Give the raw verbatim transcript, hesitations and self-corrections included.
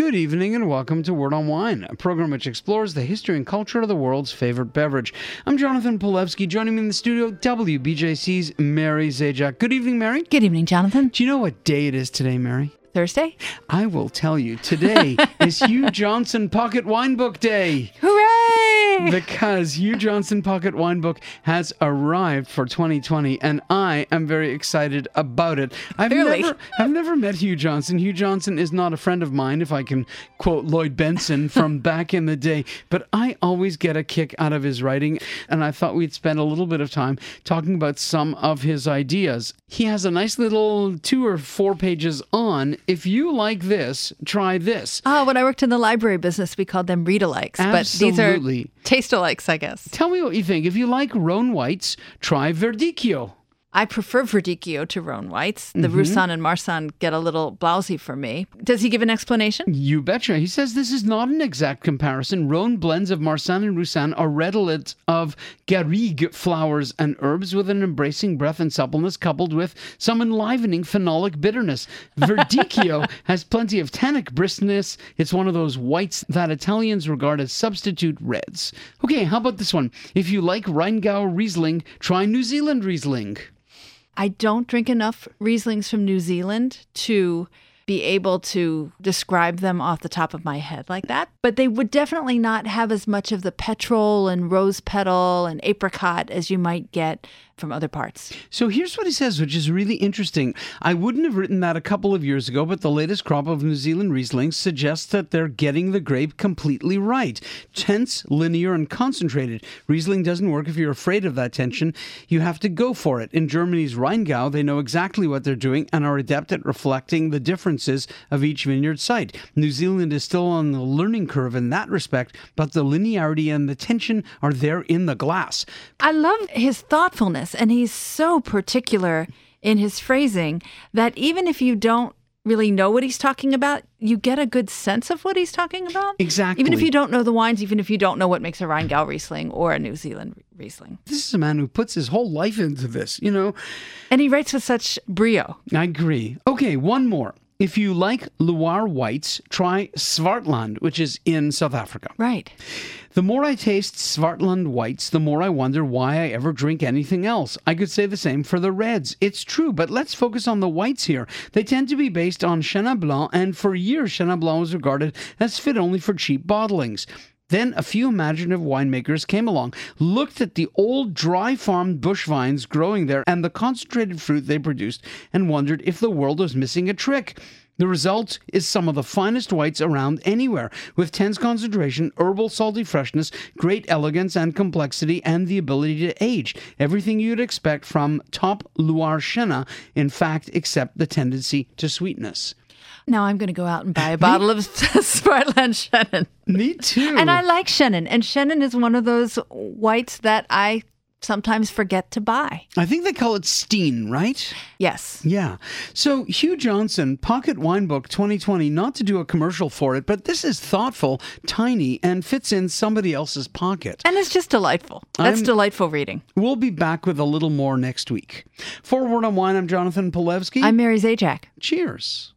Good evening and welcome to Word on Wine, a program which explores the history and culture of the world's favorite beverage. I'm Jonathan Polewski. Joining me in the studio, W B J C's Mary Zajac. Good evening, Mary. Good evening, Jonathan. Do you know what day it is today, Mary? Thursday? I will tell you. Today is Hugh Johnson Pocket Wine Book Day. Hooray! Because Hugh Johnson Pocket Wine Book has arrived for twenty twenty, and I am very excited about it. I've Clearly. never, I've never met Hugh Johnson. Hugh Johnson is not a friend of mine, if I can quote Lloyd Benson from back in the day. But I always get a kick out of his writing, and I thought we'd spend a little bit of time talking about some of his ideas. He has a nice little two or four pages on, if you like this, try this. Oh, when I worked in the library business, we called them read-alikes. Absolutely. But these are taste-alikes, I guess. Tell me what you think. If you like Rhone Whites, try Verdicchio. I prefer Verdicchio to Rhone Whites. The Mm-hmm. Roussanne and Marsanne get a little blousy for me. Does he give an explanation? You betcha. He says this is not an exact comparison. Rhone blends of Marsanne and Roussanne are redolent of garrigue flowers and herbs with an embracing breath and suppleness coupled with some enlivening phenolic bitterness. Verdicchio has plenty of tannic briskness. It's one of those whites that Italians regard as substitute reds. Okay, how about this one? If you like Rheingau Riesling, try New Zealand Riesling. I don't drink enough Rieslings from New Zealand to be able to describe them off the top of my head like that. But they would definitely not have as much of the petrol and rose petal and apricot as you might get from other parts. So here's what he says, which is really interesting. I wouldn't have written that a couple of years ago, but the latest crop of New Zealand Rieslings suggests that they're getting the grape completely right. Tense, linear, and concentrated. Riesling doesn't work if you're afraid of that tension. You have to go for it. In Germany's Rheingau, they know exactly what they're doing and are adept at reflecting the differences of each vineyard site. New Zealand is still on the learning curve in that respect, but the linearity and the tension are there in the glass. I love his thoughtfulness, and he's so particular in his phrasing that even if you don't really know what he's talking about, you get a good sense of what he's talking about. Exactly. Even if you don't know the wines, even if you don't know what makes a Rheingau Riesling or a New Zealand Riesling. This is a man who puts his whole life into this, you know. And he writes with such brio. I agree. Okay, one more. If you like Loire whites, try Swartland, which is in South Africa. Right. The more I taste Swartland whites, the more I wonder why I ever drink anything else. I could say the same for the reds. It's true, but let's focus on the whites here. They tend to be based on Chenin Blanc, and for years Chenin Blanc was regarded as fit only for cheap bottlings. Then a few imaginative winemakers came along, looked at the old dry-farmed bush vines growing there and the concentrated fruit they produced, and wondered if the world was missing a trick. The result is some of the finest whites around anywhere, with tense concentration, herbal salty freshness, great elegance and complexity, and the ability to age. Everything you'd expect from top Loire Chenin, in fact, except the tendency to sweetness. Now I'm going to go out and buy a bottle of Swartland Chenin. Me too. And I like Chenin. And Chenin is one of those whites that I sometimes forget to buy. I think they call it Steen, right? Yes. Yeah. So Hugh Johnson, Pocket Wine Book twenty twenty, not to do a commercial for it, but this is thoughtful, tiny, and fits in somebody else's pocket. And it's just delightful. That's I'm- delightful reading. We'll be back with a little more next week. For Word on Wine, I'm Jonathan Polewski. I'm Mary Zajac. Cheers.